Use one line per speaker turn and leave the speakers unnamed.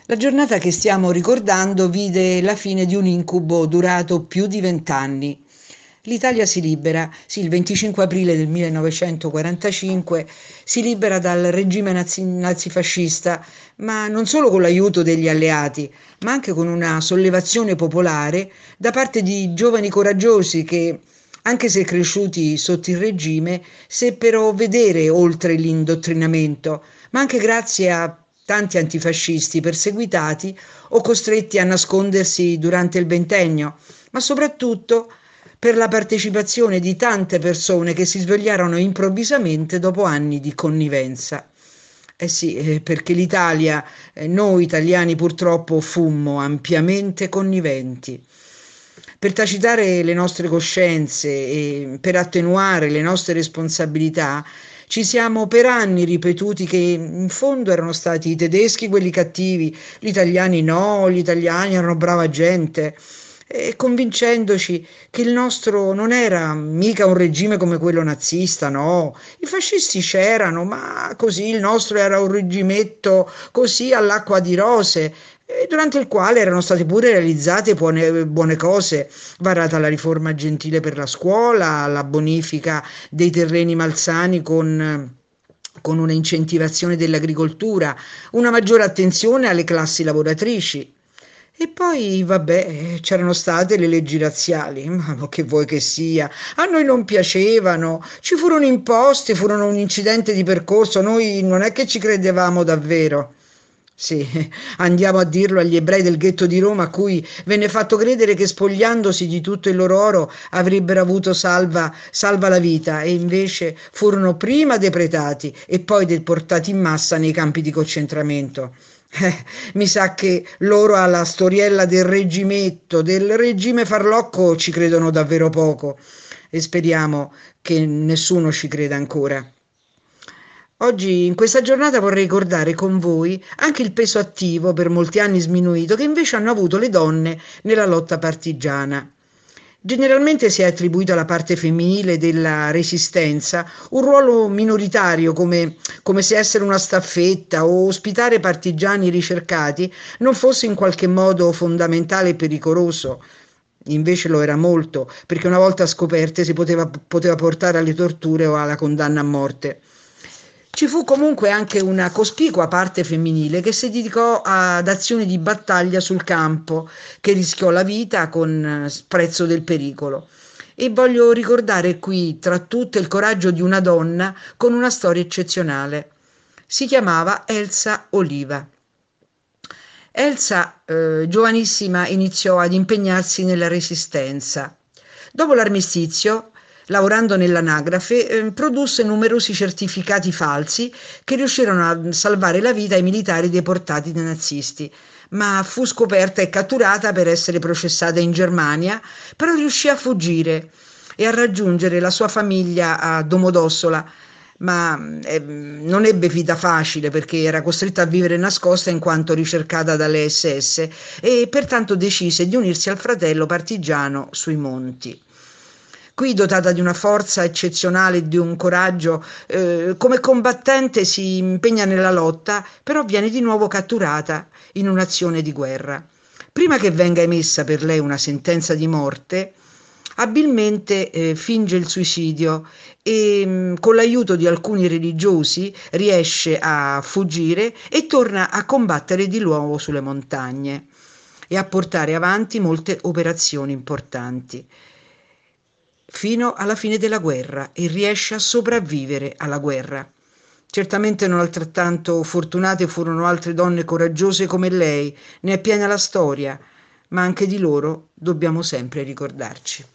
La giornata che stiamo ricordando vide la fine di un incubo durato più di 20 anni. L'Italia si libera, sì, il 25 aprile del 1945 si libera dal regime nazifascista, ma non solo con l'aiuto degli alleati, ma anche con una sollevazione popolare da parte di giovani coraggiosi che, anche se cresciuti sotto il regime, seppero vedere oltre l'indottrinamento, ma anche grazie a tanti antifascisti perseguitati o costretti a nascondersi durante il ventennio, ma soprattutto per la partecipazione di tante persone che si svegliarono improvvisamente dopo anni di connivenza. Eh sì, perché l'Italia, noi italiani purtroppo fummo ampiamente conniventi. Per tacitare le nostre coscienze e per attenuare le nostre responsabilità, ci siamo per anni ripetuti che in fondo erano stati i tedeschi quelli cattivi, gli italiani no, gli italiani erano brava gente, e convincendoci che il nostro non era mica un regime come quello nazista, no, i fascisti c'erano, ma così il nostro era un reggimetto così all'acqua di rose, durante il quale erano state pure realizzate buone cose, varata la riforma gentile per la scuola, la bonifica dei terreni malsani con una incentivazione dell'agricoltura, una maggiore attenzione alle classi lavoratrici. E poi, vabbè, c'erano state le leggi razziali, ma che vuoi che sia, a noi non piacevano, ci furono imposte, furono un incidente di percorso, noi non è che ci credevamo davvero. Sì, andiamo a dirlo agli ebrei del ghetto di Roma a cui venne fatto credere che spogliandosi di tutto il loro oro avrebbero avuto salva la vita e invece furono prima depredati e poi deportati in massa nei campi di concentramento. Mi sa che loro alla storiella del reggimetto, del regime farlocco ci credono davvero poco e speriamo che nessuno ci creda ancora. Oggi, in questa giornata, vorrei ricordare con voi anche il peso attivo, per molti anni sminuito, che invece hanno avuto le donne nella lotta partigiana. Generalmente si è attribuito alla parte femminile della resistenza un ruolo minoritario, come se essere una staffetta o ospitare partigiani ricercati non fosse in qualche modo fondamentale e pericoloso. Invece lo era molto, perché una volta scoperte poteva portare alle torture o alla condanna a morte. Ci fu comunque anche una cospicua parte femminile che si dedicò ad azioni di battaglia sul campo, che rischiò la vita con sprezzo del pericolo. E voglio ricordare qui, tra tutte, il coraggio di una donna con una storia eccezionale. Si chiamava Elsa Oliva. Elsa, giovanissima, iniziò ad impegnarsi nella resistenza. Dopo l'armistizio, lavorando nell'anagrafe, produsse numerosi certificati falsi che riuscirono a salvare la vita ai militari deportati dai nazisti, ma fu scoperta e catturata per essere processata in Germania, però riuscì a fuggire e a raggiungere la sua famiglia a Domodossola, ma non ebbe vita facile perché era costretta a vivere nascosta in quanto ricercata dalle SS e pertanto decise di unirsi al fratello partigiano sui monti. Qui, dotata di una forza eccezionale e di un coraggio, come combattente si impegna nella lotta, però viene di nuovo catturata in un'azione di guerra. Prima che venga emessa per lei una sentenza di morte, abilmente finge il suicidio e con l'aiuto di alcuni religiosi riesce a fuggire e torna a combattere di nuovo sulle montagne e a portare avanti molte operazioni importanti fino alla fine della guerra e riesce a sopravvivere alla guerra. Certamente non altrettanto fortunate furono altre donne coraggiose come lei, ne è piena la storia, ma anche di loro dobbiamo sempre ricordarci.